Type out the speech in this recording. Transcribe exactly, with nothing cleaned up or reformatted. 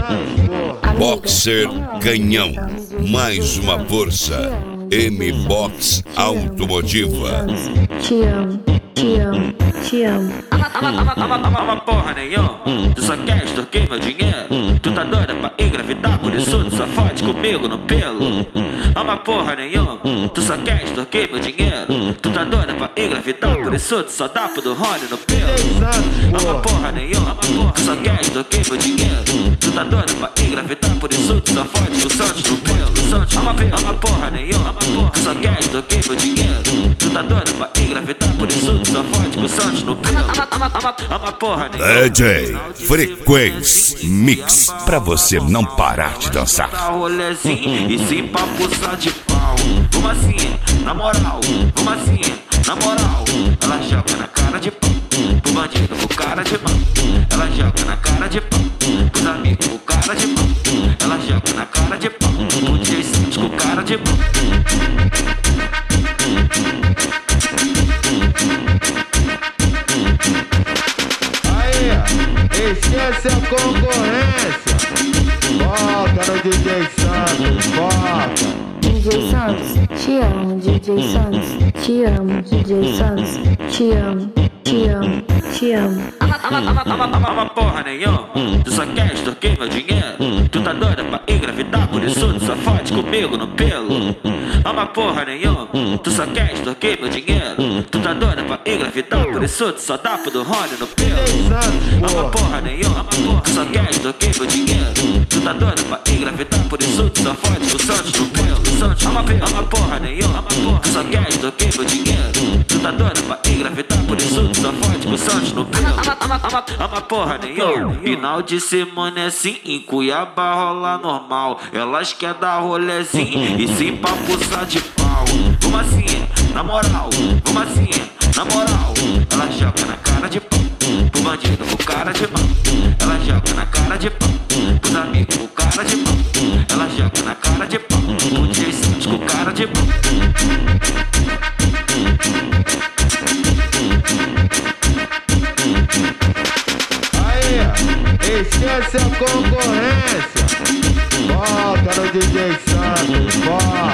Boxer Canhão, mais uma força. M-Box Automotiva. Te amo, te amo, te amo. Ama porra nenhuma, tu só quer extorquir meu dinheiro. Tu tá doida pra engravidar, por isso tu só fode comigo no pelo. Ama porra nenhuma, tu só quer extorquir meu dinheiro. Tu tá doida pra engravidar, por isso tu só dá pro do Rony no pelo. Ama porra nenhuma, tu só quer extorquir meu dinheiro. Tu tá doida pra engravidar, por isso tu só fode com o Santos no pelo. Ama, ama porra nenhuma, tu só quer extorquir meu dinheiro. Tu tá doida pra engravidar, por isso tu só fode com o Santos no pelo. Ama, ama, ama porra nenhuma. D J Frequência Mix, pra você não parar de dançar. Rolezinho e se papuçar de pau. Vamos assim, na moral, vamos assim, na moral. Ela joga na cara de pau, pro bandido, pro cara de pau. Ela joga na cara de pau, pros amigos, pro cara de pau. Ela joga na cara de pau, pro D J Santos, com cara de pau. Esquece a concorrência. Volta no D J Santos, volta. D J Santos, te amo, D J Santos, te amo, D J Santos, te amo, te amo, te amo. Ama, ama, ama, ama, ama porra nenhuma, tu só quer extorquir meu dinheiro. Tu tá doida pra engravidar, por isso tu só fode comigo no pelo. Ama porra nenhuma, tu só quer extorquir meu dinheiro. Tu tá doida pra engravidar, por isso tu só dá pro do Rony no pelo. Ama porra nenhuma, tu só quer extorquir meu dinheiro. Tu tá doida pra engravidar, por isso tu só fode com o Santos no pelo. Ama, ama porra nenhuma, tu só quer extorquir meu dinheiro. Tu tá doida pra engravidar, por isso tu só fode com o Santos no pelo. Ama, ama, ama porra nenhuma. Final de semana é assim, em Cuiabá rola normal. Elas quer dar rolezinho e se papuçar de pau. Vamos assim, na moral, vamos assim, na moral. Ela joga na cara de pau, pro bandido, pro cara de pau. Ela joga na cara de pau, pros amigos, pro cara de pau. Ela joga na cara de pau, pro D J Santos, com cara de pau. Esquece a concorrência. Volta no D J Santos, volta.